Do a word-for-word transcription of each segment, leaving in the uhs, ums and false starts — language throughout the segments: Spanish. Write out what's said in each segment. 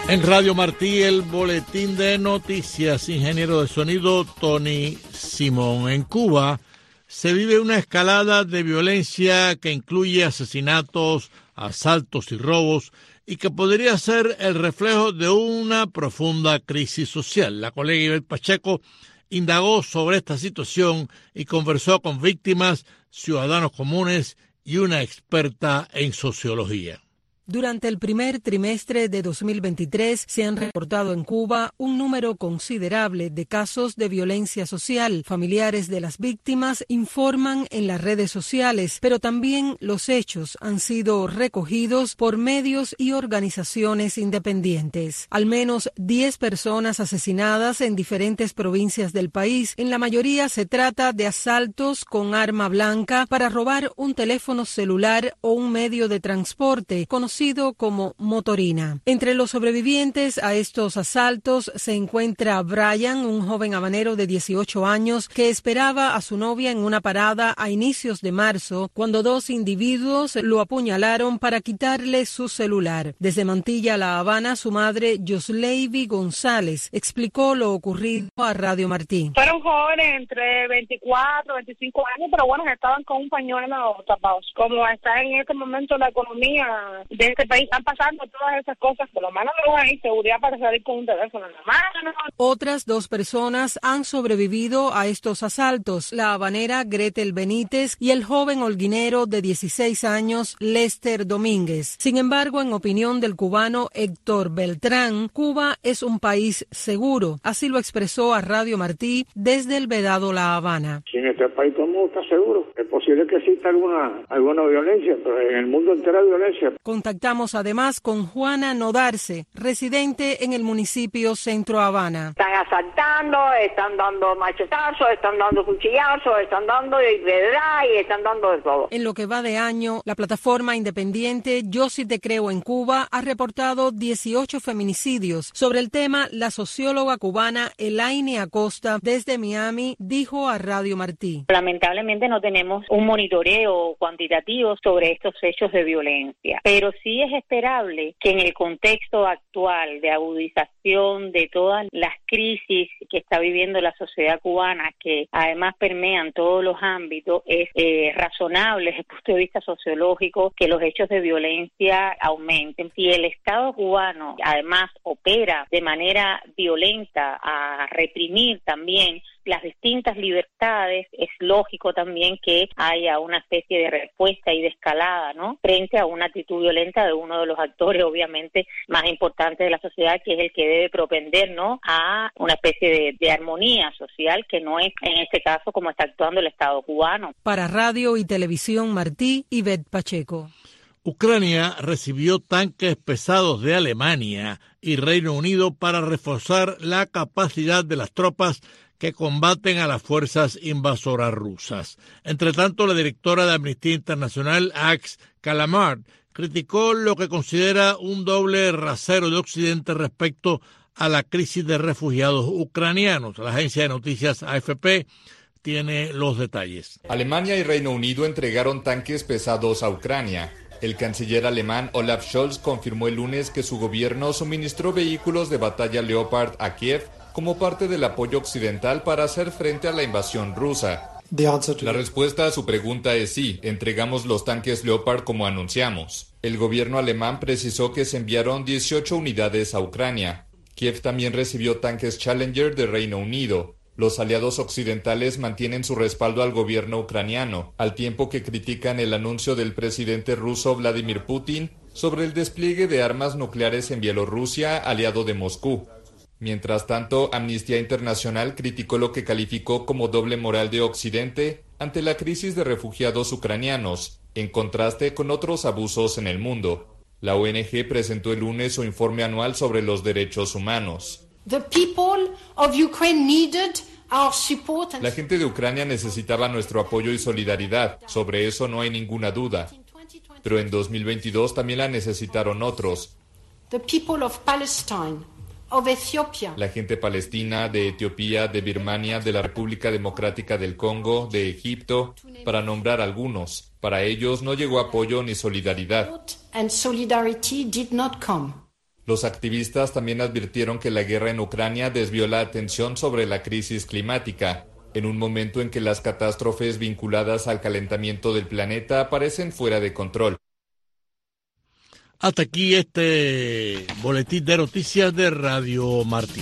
En Radio Martí, el boletín de noticias, ingeniero de sonido Tony Simón. En Cuba se vive una escalada de violencia que incluye asesinatos, asaltos y robos y que podría ser el reflejo de una profunda crisis social. La colega Ivette Pacheco indagó sobre esta situación y conversó con víctimas, ciudadanos comunes y una experta en sociología. Durante el primer trimestre de dos mil veintitrés se han reportado en Cuba un número considerable de casos de violencia social. Familiares de las víctimas informan en las redes sociales, pero también los hechos han sido recogidos por medios y organizaciones independientes. Al menos diez personas asesinadas en diferentes provincias del país. En la mayoría se trata de asaltos con arma blanca para robar un teléfono celular o un medio de transporte conocido como motorina. Entre los sobrevivientes a estos asaltos se encuentra Brian, un joven habanero de dieciocho años que esperaba a su novia en una parada a inicios de marzo cuando dos individuos lo apuñalaron para quitarle su celular. Desde Mantilla, La Habana, su madre, Yosleivi González, explicó lo ocurrido a Radio Martí. Fueron jóvenes entre veinticuatro, veinticinco años, pero bueno, estaban con un pañuelo tapados. Como está en este momento la economía de este país, están pasando todas esas cosas, por lo menos no hay seguridad para salir con un teléfono en la mano. Otras dos personas han sobrevivido a estos asaltos, la habanera Gretel Benítez y el joven holguinero de dieciséis años, Lester Domínguez. Sin embargo, en opinión del cubano Héctor Beltrán, Cuba es un país seguro. Así lo expresó a Radio Martí desde el Vedado La Habana. Si en este país todo el mundo está seguro, es posible que exista alguna, alguna violencia, pero en el mundo entero hay violencia. Contactamos además con Juana Nodarce, residente en el municipio Centro Habana. Están asaltando, están dando machetazos, están dando cuchillazos, están dando de verdad y están dando de todo. En lo que va de año, la plataforma independiente Yo Sí Te Creo en Cuba ha reportado dieciocho feminicidios. Sobre el tema, la socióloga cubana Elaine Acosta, desde Miami, dijo a Radio Martí. Lamentablemente no tenemos un monitoreo cuantitativo sobre estos hechos de violencia, pero sí es esperable que en el contexto actual de agudización de todas las crisis que está viviendo la sociedad cubana, que además permean todos los ámbitos, es eh, razonable desde el punto de vista sociológico que los hechos de violencia aumenten. Si el Estado cubano además opera de manera violenta a reprimir también las distintas libertades, es lógico también que haya una especie de respuesta y de escalada, ¿no?, frente a una actitud violenta de uno de los actores, obviamente, más importantes de la sociedad, que es el que debe propender, ¿no?, a una especie de, de armonía social, que no es, en este caso, como está actuando el Estado cubano. Para Radio y Televisión Martí, Ivette Pacheco. Ucrania recibió tanques pesados de Alemania y Reino Unido para reforzar la capacidad de las tropas que combaten a las fuerzas invasoras rusas. Entre tanto, la directora de Amnistía Internacional, Ax Kalamard, criticó lo que considera un doble rasero de Occidente respecto a la crisis de refugiados ucranianos. La agencia de noticias A F P tiene los detalles. Alemania y Reino Unido entregaron tanques pesados a Ucrania. El canciller alemán Olaf Scholz confirmó el lunes que su gobierno suministró vehículos de batalla Leopard a Kiev como parte del apoyo occidental para hacer frente a la invasión rusa. La respuesta a su pregunta es sí, entregamos los tanques Leopard como anunciamos. El gobierno alemán precisó que se enviaron dieciocho unidades a Ucrania. Kiev también recibió tanques Challenger de Reino Unido. Los aliados occidentales mantienen su respaldo al gobierno ucraniano, al tiempo que critican el anuncio del presidente ruso Vladimir Putin sobre el despliegue de armas nucleares en Bielorrusia, aliado de Moscú. Mientras tanto, Amnistía Internacional criticó lo que calificó como doble moral de Occidente ante la crisis de refugiados ucranianos, en contraste con otros abusos en el mundo. La O N G presentó el lunes su informe anual sobre los derechos humanos. The people of Ukraine needed our support and... La gente de Ucrania necesitaba nuestro apoyo y solidaridad, sobre eso no hay ninguna duda. Pero en dos mil veintidós también la necesitaron otros. The people of Palestine, of Ethiopia. La gente palestina, de Etiopía, de Birmania, de la República Democrática del Congo, de Egipto, para nombrar algunos. Para ellos no llegó apoyo ni solidaridad. And solidarity did not come. Los activistas también advirtieron que la guerra en Ucrania desvió la atención sobre la crisis climática, en un momento en que las catástrofes vinculadas al calentamiento del planeta parecen fuera de control. Hasta aquí este boletín de noticias de Radio Martí.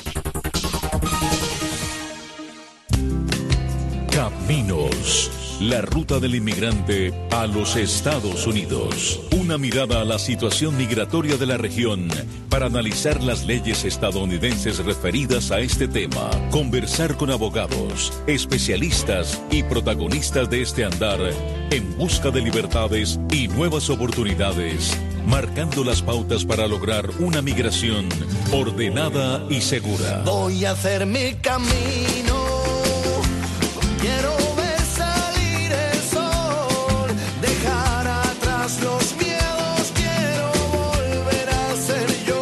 Caminos, la ruta del inmigrante a los Estados Unidos. Una mirada a la situación migratoria de la región para analizar las leyes estadounidenses referidas a este tema. Conversar con abogados, especialistas y protagonistas de este andar en busca de libertades y nuevas oportunidades, marcando las pautas para lograr una migración ordenada y segura. Voy a hacer mi camino. Quiero ver salir el sol, dejar atrás los miedos, quiero volver a ser yo.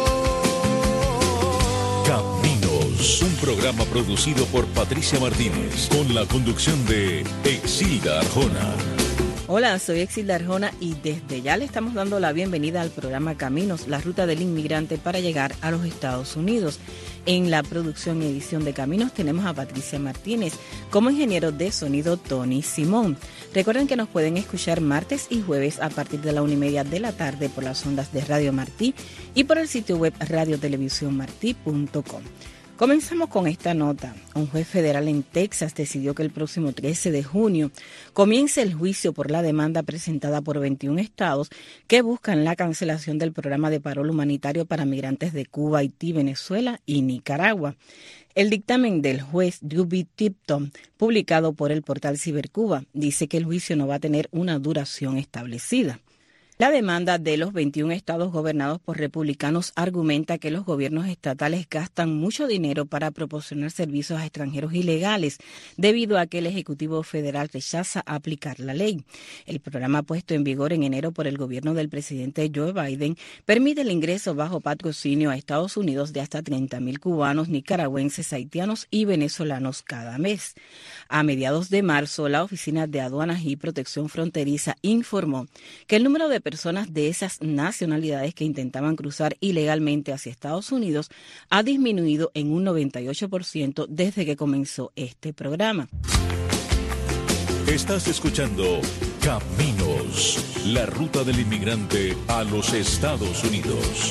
Caminos, un programa producido por Patricia Martínez, con la conducción de Exilda Arjona. Hola, soy Exilda Arjona y desde ya le estamos dando la bienvenida al programa Caminos, la ruta del inmigrante para llegar a los Estados Unidos. En la producción y edición de Caminos tenemos a Patricia Martínez, como ingeniero de sonido Tony Simón. Recuerden que nos pueden escuchar martes y jueves a partir de la una y media de la tarde por las ondas de Radio Martí y por el sitio web radio televisión martí punto com. Comenzamos con esta nota. Un juez federal en Texas decidió que el próximo trece de junio comience el juicio por la demanda presentada por veintiún estados que buscan la cancelación del programa de parol humanitario para migrantes de Cuba, Haití, Venezuela y Nicaragua. El dictamen del juez Duby Tipton, publicado por el portal Cibercuba, dice que el juicio no va a tener una duración establecida. La demanda de los veintiún estados gobernados por republicanos argumenta que los gobiernos estatales gastan mucho dinero para proporcionar servicios a extranjeros ilegales, debido a que el Ejecutivo Federal rechaza aplicar la ley. El programa puesto en vigor en enero por el gobierno del presidente Joe Biden permite el ingreso bajo patrocinio a Estados Unidos de hasta treinta mil cubanos, nicaragüenses, haitianos y venezolanos cada mes. A mediados de marzo, la Oficina de Aduanas y Protección Fronteriza informó que el número de personas de esas nacionalidades que intentaban cruzar ilegalmente hacia Estados Unidos ha disminuido en un noventa y ocho por ciento desde que comenzó este programa. Estás escuchando Caminos, la ruta del inmigrante a los Estados Unidos.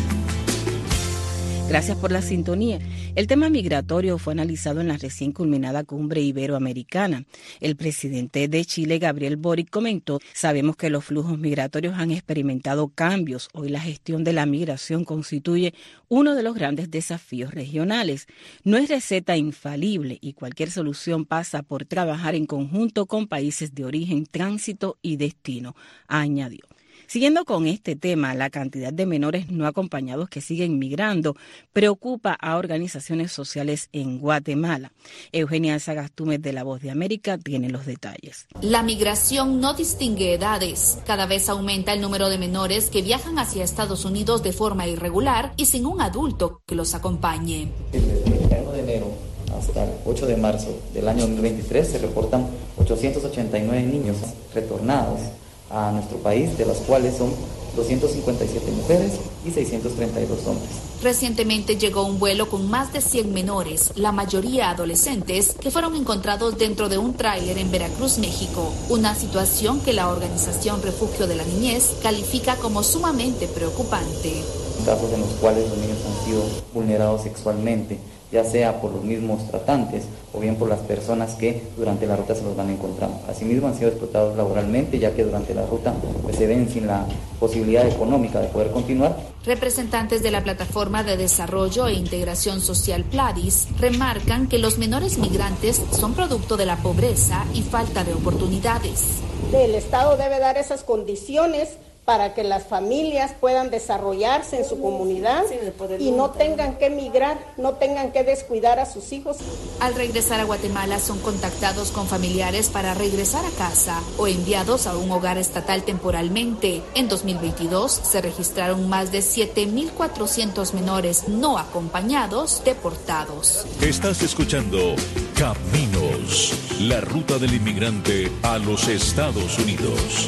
Gracias por la sintonía. El tema migratorio fue analizado en la recién culminada cumbre iberoamericana. El presidente de Chile, Gabriel Boric, comentó: sabemos que los flujos migratorios han experimentado cambios. Hoy la gestión de la migración constituye uno de los grandes desafíos regionales. No es receta infalible y cualquier solución pasa por trabajar en conjunto con países de origen, tránsito y destino, añadió. Siguiendo con este tema, la cantidad de menores no acompañados que siguen migrando preocupa a organizaciones sociales en Guatemala. Eugenia Sagastume, de La Voz de América, tiene los detalles. La migración no distingue edades. Cada vez aumenta el número de menores que viajan hacia Estados Unidos de forma irregular y sin un adulto que los acompañe. Desde el treinta y uno de enero hasta el ocho de marzo del año dos mil veintitrés se reportan ochocientos ochenta y nueve niños retornados a nuestro país, de las cuales son doscientas cincuenta y siete mujeres y seiscientos treinta y dos hombres. Recientemente llegó un vuelo con más de cien menores, la mayoría adolescentes, que fueron encontrados dentro de un tráiler en Veracruz, México. Una situación que la organización Refugio de la Niñez califica como sumamente preocupante. Casos en los cuales los niños han sido vulnerados sexualmente, ya sea por los mismos tratantes o bien por las personas que durante la ruta se los van encontrando. Asimismo han sido explotados laboralmente, ya que durante la ruta pues, se ven sin la posibilidad económica de poder continuar. Representantes de la Plataforma de Desarrollo e Integración Social PLADIS remarcan que los menores migrantes son producto de la pobreza y falta de oportunidades. El Estado debe dar esas condiciones para que las familias puedan desarrollarse en su comunidad y no tengan que emigrar, no tengan que descuidar a sus hijos. Al regresar a Guatemala son contactados con familiares para regresar a casa o enviados a un hogar estatal temporalmente. En dos mil veintidós se registraron más de siete mil cuatrocientos menores no acompañados deportados. Estás escuchando Caminos, la ruta del inmigrante a los Estados Unidos.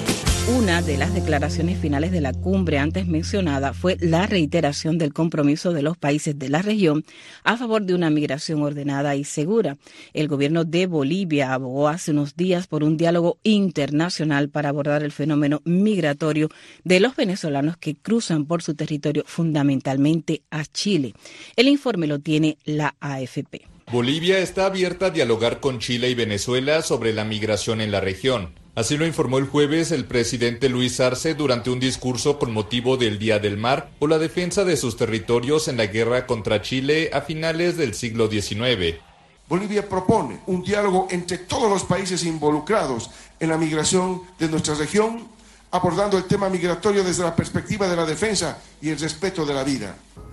Una de las declaraciones finales de la cumbre antes mencionada fue la reiteración del compromiso de los países de la región a favor de una migración ordenada y segura. El gobierno de Bolivia abogó hace unos días por un diálogo internacional para abordar el fenómeno migratorio de los venezolanos que cruzan por su territorio, fundamentalmente a Chile. El informe lo tiene la A F P. Bolivia está abierta a dialogar con Chile y Venezuela sobre la migración en la región. Así lo informó el jueves el presidente Luis Arce durante un discurso con motivo del Día del Mar o la defensa de sus territorios en la guerra contra Chile a finales del siglo diecinueve. Bolivia propone un diálogo entre todos los países involucrados en la migración de nuestra región, abordando el tema migratorio desde la perspectiva de la defensa y el respeto de la vida.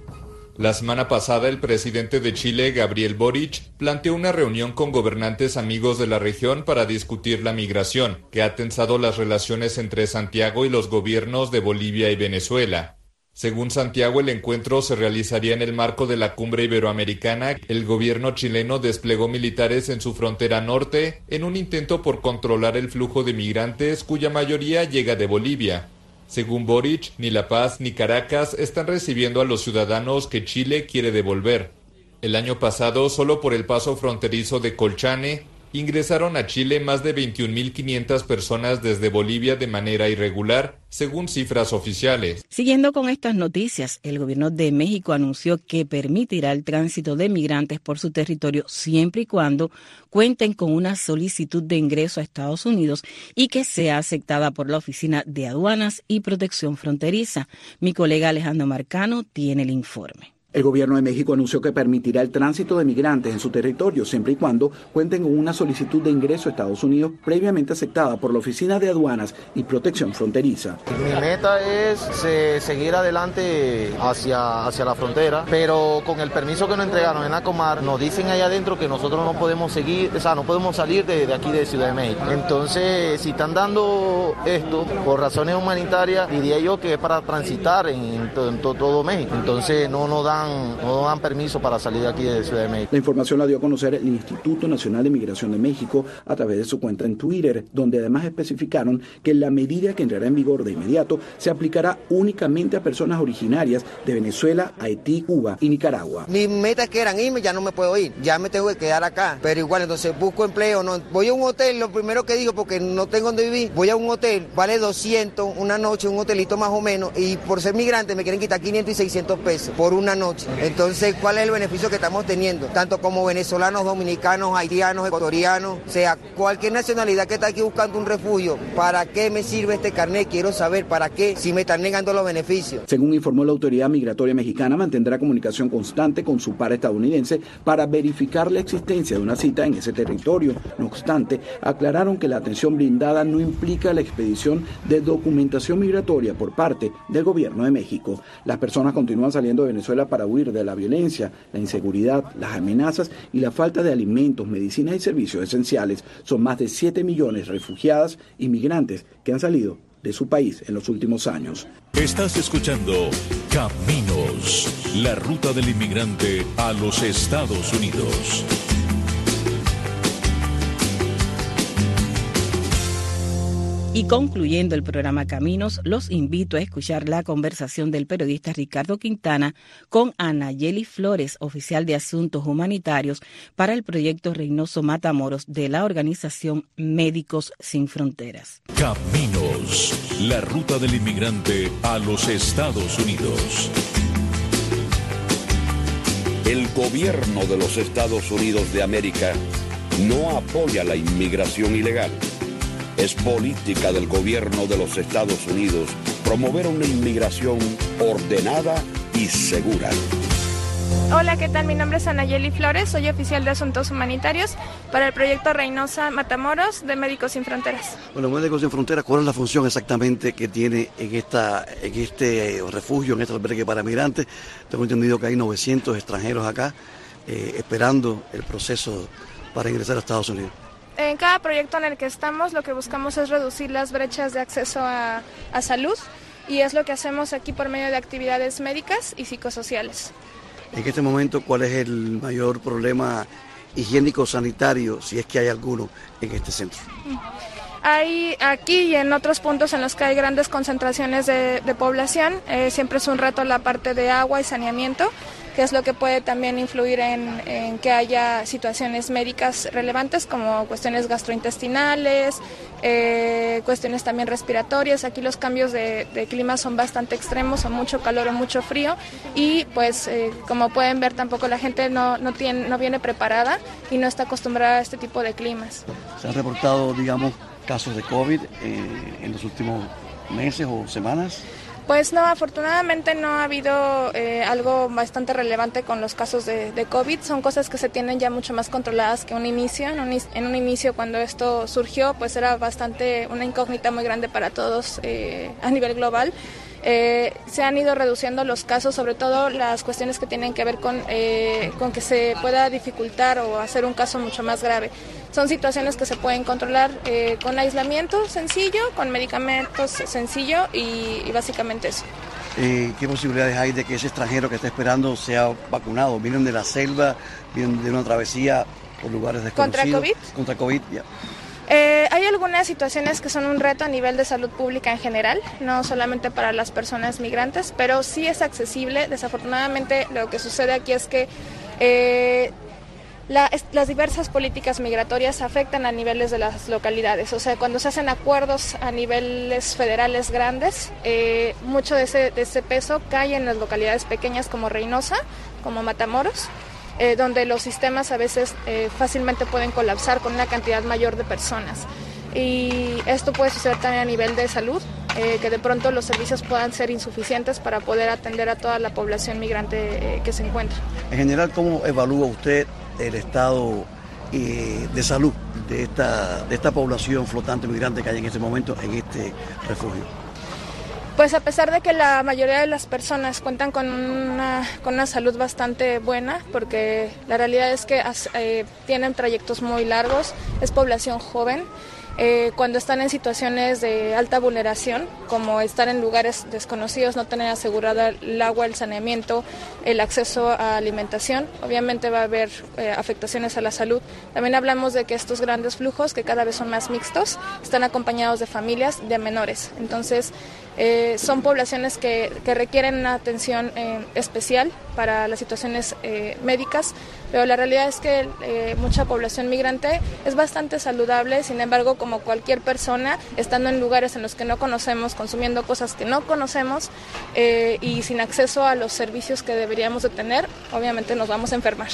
La semana pasada, el presidente de Chile, Gabriel Boric, planteó una reunión con gobernantes amigos de la región para discutir la migración, que ha tensado las relaciones entre Santiago y los gobiernos de Bolivia y Venezuela. Según Santiago, el encuentro se realizaría en el marco de la cumbre iberoamericana. El gobierno chileno desplegó militares en su frontera norte en un intento por controlar el flujo de migrantes, cuya mayoría llega de Bolivia. Según Boric, ni La Paz ni Caracas están recibiendo a los ciudadanos que Chile quiere devolver. El año pasado, solo por el paso fronterizo de Colchane, ingresaron a Chile más de veintiún mil quinientas personas desde Bolivia de manera irregular, según cifras oficiales. Siguiendo con estas noticias, el gobierno de México anunció que permitirá el tránsito de migrantes por su territorio siempre y cuando cuenten con una solicitud de ingreso a Estados Unidos y que sea aceptada por la Oficina de Aduanas y Protección Fronteriza. Mi colega Alejandro Marcano tiene el informe. El gobierno de México anunció que permitirá el tránsito de migrantes en su territorio siempre y cuando cuenten con una solicitud de ingreso a Estados Unidos previamente aceptada por la Oficina de Aduanas y Protección Fronteriza. Mi meta es se, seguir adelante hacia, hacia la frontera, pero con el permiso que nos entregaron en Acomar, nos dicen allá adentro que nosotros no podemos seguir, o sea, no podemos salir de, de aquí de Ciudad de México. Entonces, si están dando esto por razones humanitarias, diría yo que es para transitar en, en, to, en to, todo México. Entonces, no nos dan no dan permiso para salir de aquí de Ciudad de México. La información la dio a conocer el Instituto Nacional de Migración de México a través de su cuenta en Twitter, donde además especificaron que la medida que entrará en vigor de inmediato se aplicará únicamente a personas originarias de Venezuela, Haití, Cuba y Nicaragua. Mis metas que eran irme, ya no me puedo ir, ya me tengo que quedar acá, pero igual entonces busco empleo, no voy a un hotel, lo primero que digo, porque no tengo donde vivir, voy a un hotel, vale doscientos una noche, un hotelito más o menos, y por ser migrante me quieren quitar quinientos y seiscientos pesos por una noche. Entonces, ¿cuál es el beneficio que estamos teniendo? Tanto como venezolanos, dominicanos, haitianos, ecuatorianos, o sea, cualquier nacionalidad que está aquí buscando un refugio, ¿para qué me sirve este carnet? Quiero saber para qué, si me están negando los beneficios. Según informó la Autoridad Migratoria Mexicana, mantendrá comunicación constante con su par estadounidense para verificar la existencia de una cita en ese territorio. No obstante, aclararon que la atención brindada no implica la expedición de documentación migratoria por parte del gobierno de México. Las personas continúan saliendo de Venezuela para huir de la violencia, la inseguridad, las amenazas y la falta de alimentos, medicinas y servicios esenciales. Son más de siete millones de refugiadas y migrantes que han salido de su país en los últimos años. Estás escuchando Caminos, la ruta del inmigrante a los Estados Unidos. Y concluyendo el programa Caminos, los invito a escuchar la conversación del periodista Ricardo Quintana con Anayeli Flores, oficial de Asuntos Humanitarios para el proyecto Reynoso Matamoros de la organización Médicos Sin Fronteras. Caminos, la ruta del inmigrante a los Estados Unidos. El gobierno de los Estados Unidos de América no apoya la inmigración ilegal. Es política del gobierno de los Estados Unidos promover una inmigración ordenada y segura. Hola, ¿qué tal? Mi nombre es Anayeli Flores, soy oficial de Asuntos Humanitarios para el proyecto Reynosa Matamoros de Médicos Sin Fronteras. Bueno, Médicos Sin Fronteras, ¿cuál es la función exactamente que tiene en, esta, en este refugio, en este albergue para migrantes? Tengo entendido que hay novecientos extranjeros acá eh, esperando el proceso para ingresar a Estados Unidos. En cada proyecto en el que estamos, lo que buscamos es reducir las brechas de acceso a, a salud, y es lo que hacemos aquí por medio de actividades médicas y psicosociales. En este momento, ¿cuál es el mayor problema higiénico-sanitario, si es que hay alguno, en este centro? Hay aquí y en otros puntos en los que hay grandes concentraciones de, de población, eh, siempre es un reto la parte de agua y saneamiento, que es lo que puede también influir en, en que haya situaciones médicas relevantes como cuestiones gastrointestinales, eh, cuestiones también respiratorias. Aquí los cambios de, de clima son bastante extremos, son mucho calor o mucho frío y pues eh, como pueden ver tampoco la gente no, no, tiene, no viene preparada y no está acostumbrada a este tipo de climas. ¿Se han reportado, digamos, casos de COVID eh, en los últimos meses o semanas? Pues no, afortunadamente no ha habido eh, algo bastante relevante con los casos de, de COVID. Son cosas que se tienen ya mucho más controladas que un inicio. En un, en un inicio, cuando esto surgió, pues era bastante una incógnita muy grande para todos eh, a nivel global. Eh, se han ido reduciendo los casos, sobre todo las cuestiones que tienen que ver con, eh, con que se pueda dificultar o hacer un caso mucho más grave. Son situaciones que se pueden controlar eh, con aislamiento sencillo, con medicamentos sencillo y, y básicamente eso. Eh, ¿Qué posibilidades hay de que ese extranjero que está esperando sea vacunado? ¿Vienen de la selva? ¿Vienen de una travesía por lugares desconocidos? ¿Contra COVID? Contra COVID, ya. Eh, hay algunas situaciones que son un reto a nivel de salud pública en general, no solamente para las personas migrantes, pero sí es accesible. Desafortunadamente lo que sucede aquí es que eh, la, es, las diversas políticas migratorias afectan a niveles de las localidades. O sea, cuando se hacen acuerdos a niveles federales grandes, eh, mucho de ese, de ese peso cae en las localidades pequeñas como Reynosa, como Matamoros, Eh, donde los sistemas a veces eh, fácilmente pueden colapsar con una cantidad mayor de personas. Y esto puede suceder también a nivel de salud, eh, que de pronto los servicios puedan ser insuficientes para poder atender a toda la población migrante eh, que se encuentra. En general, ¿cómo evalúa usted el estado eh, de salud de esta, de esta población flotante migrante que hay en este momento en este refugio? Pues a pesar de que la mayoría de las personas cuentan con una, con una salud bastante buena, porque la realidad es que eh, tienen trayectos muy largos, es población joven, eh, cuando están en situaciones de alta vulneración, como estar en lugares desconocidos, no tener asegurada el agua, el saneamiento, el acceso a alimentación, obviamente va a haber eh, afectaciones a la salud. También hablamos de que estos grandes flujos, que cada vez son más mixtos, están acompañados de familias de menores. Entonces, Eh, son poblaciones que, que requieren una atención eh, especial para las situaciones eh, médicas, pero la realidad es que eh, mucha población migrante es bastante saludable. Sin embargo, como cualquier persona, estando en lugares en los que no conocemos, consumiendo cosas que no conocemos eh, y sin acceso a los servicios que deberíamos de tener, obviamente nos vamos a enfermar.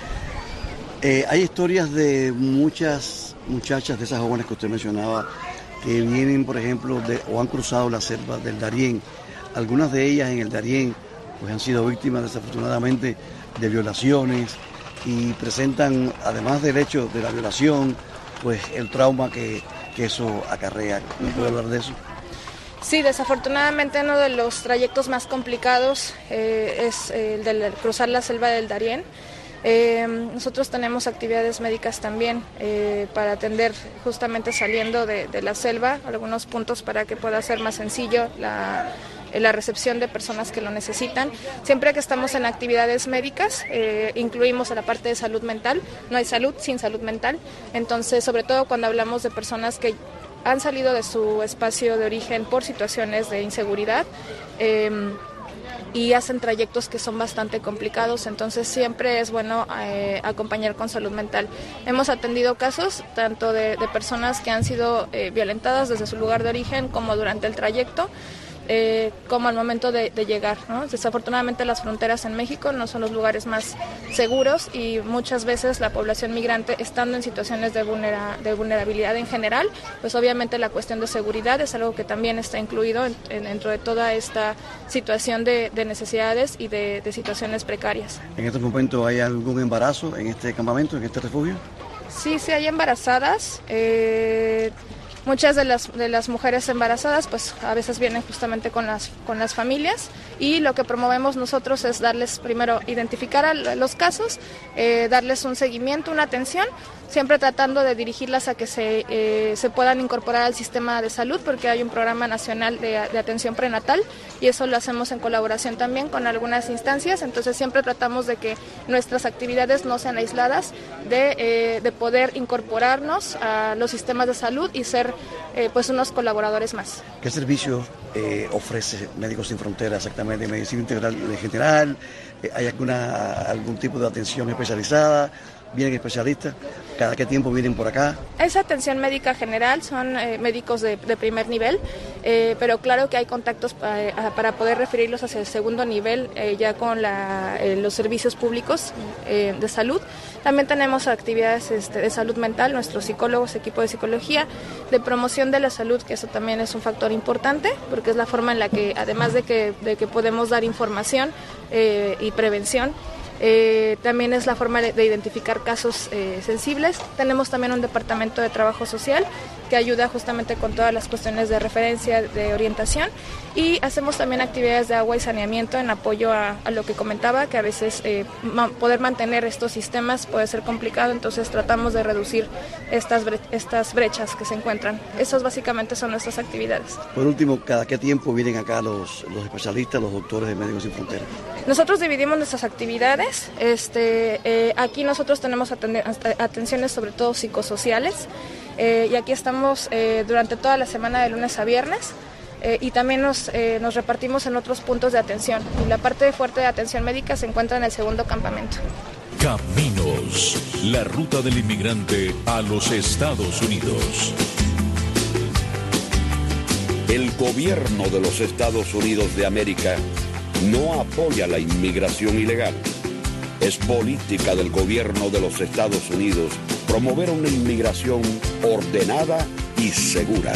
Eh, hay historias de muchas muchachas, de esas jóvenes que usted mencionaba, que vienen, por ejemplo, de, o han cruzado la selva del Darién. Algunas de ellas en el Darién pues, han sido víctimas, desafortunadamente, de violaciones y presentan, además del hecho de la violación, pues el trauma que, que eso acarrea. ¿No puedo hablar de eso? Sí, desafortunadamente uno de los trayectos más complicados eh, es el de cruzar la selva del Darién. Eh, nosotros tenemos actividades médicas también eh, para atender justamente saliendo de, de la selva, algunos puntos para que pueda ser más sencillo la, la recepción de personas que lo necesitan. Siempre que estamos en actividades médicas, eh, incluimos a la parte de salud mental. No hay salud sin salud mental. Entonces, sobre todo cuando hablamos de personas que han salido de su espacio de origen por situaciones de inseguridad, eh, y hacen trayectos que son bastante complicados, entonces siempre es bueno eh, acompañar con salud mental. Hemos atendido casos tanto de, de personas que han sido eh, violentadas desde su lugar de origen como durante el trayecto, eh, como al momento de, de llegar, ¿no? Desafortunadamente las fronteras en México no son los lugares más seguros y muchas veces la población migrante, estando en situaciones de, vulnera, de vulnerabilidad en general, pues obviamente la cuestión de seguridad es algo que también está incluido en, en, dentro de toda esta situación de, de necesidades y de, de situaciones precarias. ¿En este momento hay algún embarazo en este campamento, en este refugio? Sí, sí hay embarazadas. Eh, Muchas de las, de las mujeres embarazadas pues a veces vienen justamente con las, con las familias y lo que promovemos nosotros es darles primero identificar a los casos, eh, darles un seguimiento, una atención, siempre tratando de dirigirlas a que se, eh, se puedan incorporar al sistema de salud, porque hay un programa nacional de, de atención prenatal y eso lo hacemos en colaboración también con algunas instancias, entonces siempre tratamos de que nuestras actividades no sean aisladas, de, eh, de poder incorporarnos a los sistemas de salud y ser eh, pues unos colaboradores más. ¿Qué servicio eh, ofrece Médicos Sin Fronteras exactamente? ¿Medicina integral en general? ¿Hay alguna, algún tipo de atención especializada? ¿Vienen especialistas? ¿Cada qué tiempo vienen por acá? Es atención médica general, son eh, médicos de, de primer nivel, eh, pero claro que hay contactos eh, para poder referirlos hacia el segundo nivel, eh, ya con la, eh, los servicios públicos eh, de salud. También tenemos actividades este, de salud mental, nuestros psicólogos, equipo de psicología, de promoción de la salud, que eso también es un factor importante, porque es la forma en la que, además de que, de que podemos dar información eh, y prevención, Eh, también es la forma de, de identificar casos eh, sensibles. Tenemos también un departamento de trabajo social que ayuda justamente con todas las cuestiones de referencia, de orientación, y hacemos también actividades de agua y saneamiento en apoyo a, a lo que comentaba, que a veces eh, ma- poder mantener estos sistemas puede ser complicado, entonces tratamos de reducir estas, bre- estas brechas que se encuentran. Esas básicamente son nuestras actividades. Por último, ¿cada qué tiempo vienen acá los, los especialistas, los doctores de Médicos Sin Fronteras? Nosotros dividimos nuestras actividades. Este, eh, aquí nosotros tenemos aten- atenciones sobre todo psicosociales, eh, y aquí estamos eh, durante toda la semana de lunes a viernes, eh, y también nos, eh, nos repartimos en otros puntos de atención. Y la parte fuerte de atención médica se encuentra en el segundo campamento. Caminos, la ruta del inmigrante a los Estados Unidos. El gobierno de los Estados Unidos de América no apoya la inmigración ilegal. Es política del gobierno de los Estados Unidos promover una inmigración ordenada y segura.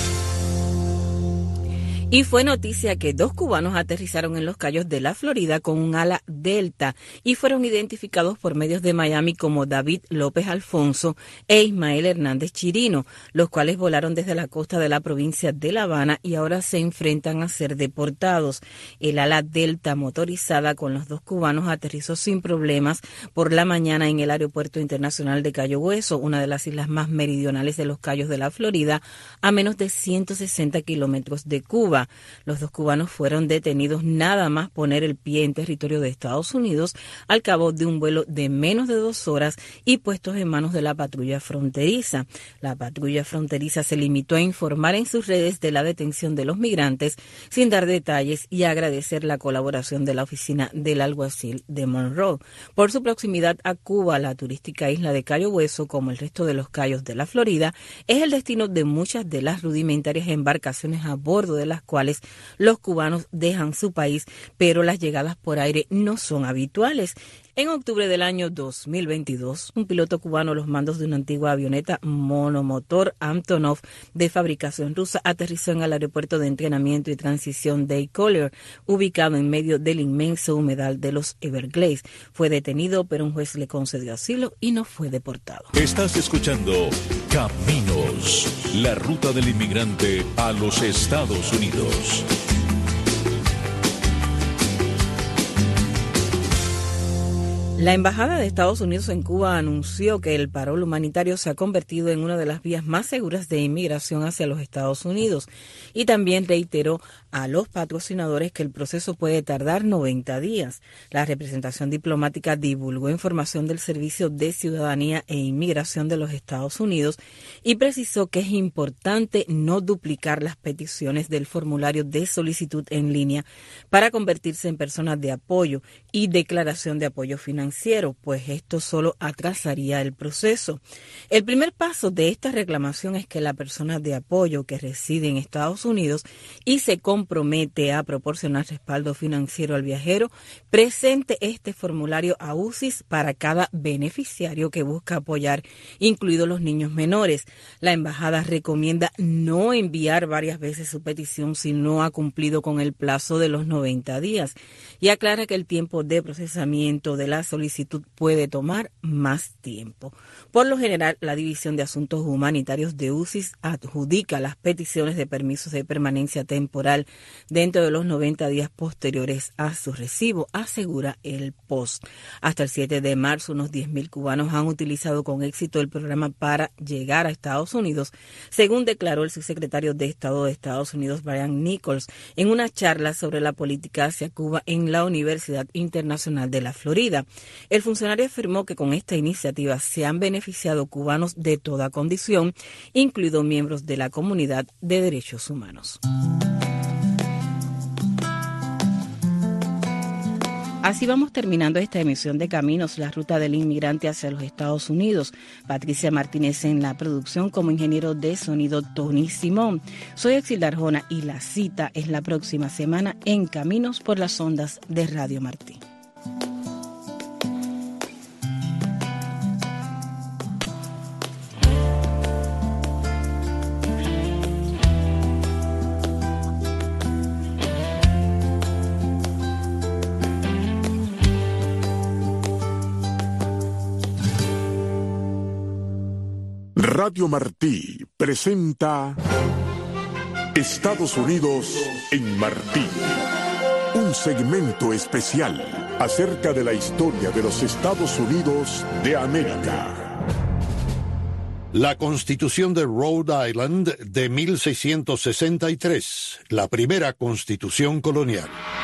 Y fue noticia que dos cubanos aterrizaron en Los Cayos de la Florida con un ala delta y fueron identificados por medios de Miami como David López Alfonso e Ismael Hernández Chirino, los cuales volaron desde la costa de la provincia de La Habana y ahora se enfrentan a ser deportados. El ala delta motorizada con los dos cubanos aterrizó sin problemas por la mañana en el Aeropuerto Internacional de Cayo Hueso, una de las islas más meridionales de Los Cayos de la Florida, a menos de ciento sesenta kilómetros de Cuba. Los dos cubanos fueron detenidos nada más poner el pie en territorio de Estados Unidos al cabo de un vuelo de menos de dos horas y puestos en manos de la patrulla fronteriza. La patrulla fronteriza se limitó a informar en sus redes de la detención de los migrantes sin dar detalles y agradecer la colaboración de la oficina del alguacil de Monroe. Por su proximidad a Cuba, la turística isla de Cayo Hueso, como el resto de los cayos de la Florida, es el destino de muchas de las rudimentarias embarcaciones a bordo de las cuales los cubanos dejan su país, pero las llegadas por aire no son habituales. En octubre del año dos mil veintidós, un piloto cubano a los mandos de una antigua avioneta monomotor Antonov de fabricación rusa aterrizó en el aeropuerto de entrenamiento y transición Day Collier, ubicado en medio del inmenso humedal de los Everglades. Fue detenido, pero un juez le concedió asilo y no fue deportado. Estás escuchando Caminos, la ruta del inmigrante a los Estados Unidos. La Embajada de Estados Unidos en Cuba anunció que el parol humanitario se ha convertido en una de las vías más seguras de inmigración hacia los Estados Unidos y también reiteró a los patrocinadores que el proceso puede tardar noventa días. La representación diplomática divulgó información del Servicio de Ciudadanía e Inmigración de los Estados Unidos y precisó que es importante no duplicar las peticiones del formulario de solicitud en línea para convertirse en personas de apoyo y declaración de apoyo financiero, pues esto solo atrasaría el proceso. El primer paso de esta reclamación es que la persona de apoyo que reside en Estados Unidos y se compromete a proporcionar respaldo financiero al viajero presente este formulario a U C I S para cada beneficiario que busca apoyar, incluidos los niños menores. La embajada recomienda no enviar varias veces su petición si no ha cumplido con el plazo de los noventa días y aclara que el tiempo de procesamiento de la solicitud solicitud puede tomar más tiempo. Por lo general, la División de Asuntos Humanitarios de U C I S adjudica las peticiones de permisos de permanencia temporal dentro de los noventa días posteriores a su recibo, asegura el Post. Hasta el siete de marzo, unos diez mil cubanos han utilizado con éxito el programa para llegar a Estados Unidos, según declaró el subsecretario de Estado de Estados Unidos, Brian Nichols, en una charla sobre la política hacia Cuba en la Universidad Internacional de la Florida. El funcionario afirmó que con esta iniciativa se han beneficiado cubanos de toda condición, incluidos miembros de la comunidad de derechos humanos. Así vamos terminando esta emisión de Caminos, la ruta del inmigrante hacia los Estados Unidos. Patricia Martínez en la producción, como ingeniero de sonido Tony Simón. Soy Exilda Arjona y la cita es la próxima semana en Caminos por las ondas de Radio Martí. Radio Martí presenta Estados Unidos en Martí, un segmento especial acerca de la historia de los Estados Unidos de América. La Constitución de Rhode Island de mil seiscientos sesenta y tres, la primera constitución colonial.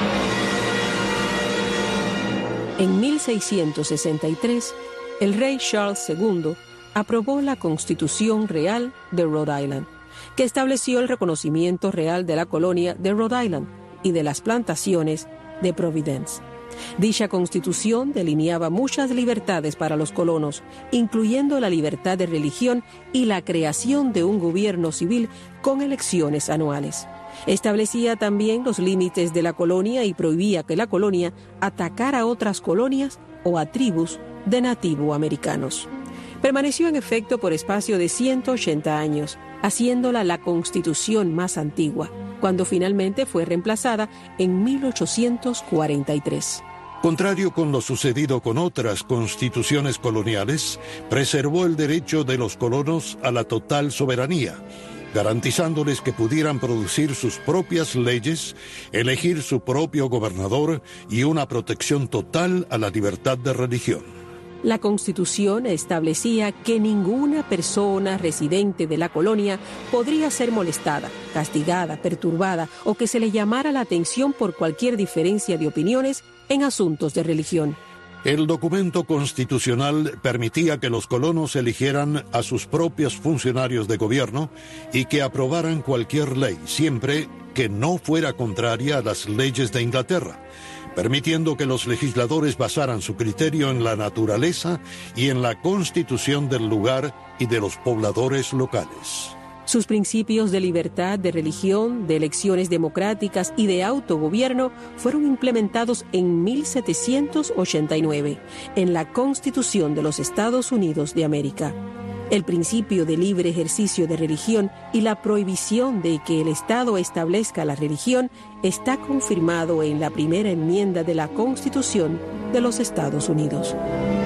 En mil seiscientos sesenta y tres, el rey Charles segundo aprobó la Constitución Real de Rhode Island, que estableció el reconocimiento real de la colonia de Rhode Island y de las plantaciones de Providence. Dicha Constitución delineaba muchas libertades para los colonos, incluyendo la libertad de religión y la creación de un gobierno civil con elecciones anuales. Establecía también los límites de la colonia y prohibía que la colonia atacara a otras colonias o a tribus de nativoamericanos. Permaneció en efecto por espacio de ciento ochenta años, haciéndola la constitución más antigua, cuando finalmente fue reemplazada en mil ochocientos cuarenta y tres. Contrario con lo sucedido con otras constituciones coloniales, preservó el derecho de los colonos a la total soberanía, garantizándoles que pudieran producir sus propias leyes, elegir su propio gobernador y una protección total a la libertad de religión. La Constitución establecía que ninguna persona residente de la colonia podría ser molestada, castigada, perturbada o que se le llamara la atención por cualquier diferencia de opiniones en asuntos de religión. El documento constitucional permitía que los colonos eligieran a sus propios funcionarios de gobierno y que aprobaran cualquier ley, siempre que no fuera contraria a las leyes de Inglaterra, permitiendo que los legisladores basaran su criterio en la naturaleza y en la constitución del lugar y de los pobladores locales. Sus principios de libertad de religión, de elecciones democráticas y de autogobierno fueron implementados en mil setecientos ochenta y nueve en la Constitución de los Estados Unidos de América. El principio de libre ejercicio de religión y la prohibición de que el Estado establezca la religión está confirmado en la primera enmienda de la Constitución de los Estados Unidos.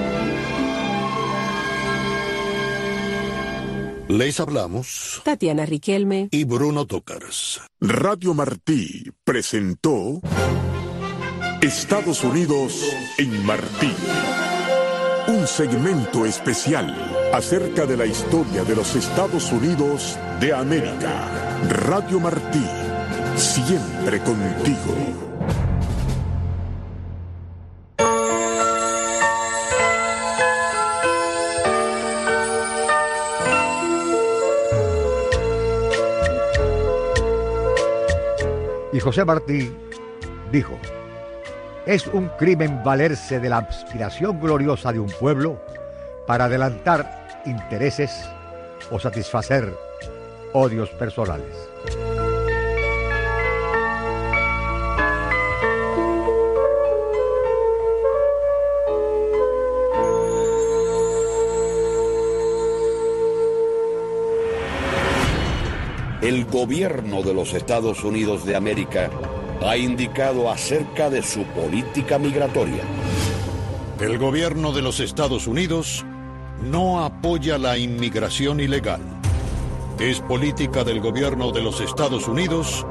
Les hablamos Tatiana Riquelme y Bruno Tócaras. Radio Martí presentó Estados Unidos en Martí, un segmento especial acerca de la historia de los Estados Unidos de América. Radio Martí, siempre contigo. Y José Martí dijo: es un crimen valerse de la aspiración gloriosa de un pueblo para adelantar intereses o satisfacer odios personales. El gobierno de los Estados Unidos de América ha indicado acerca de su política migratoria. El gobierno de los Estados Unidos no apoya la inmigración ilegal. Es política del gobierno de los Estados Unidos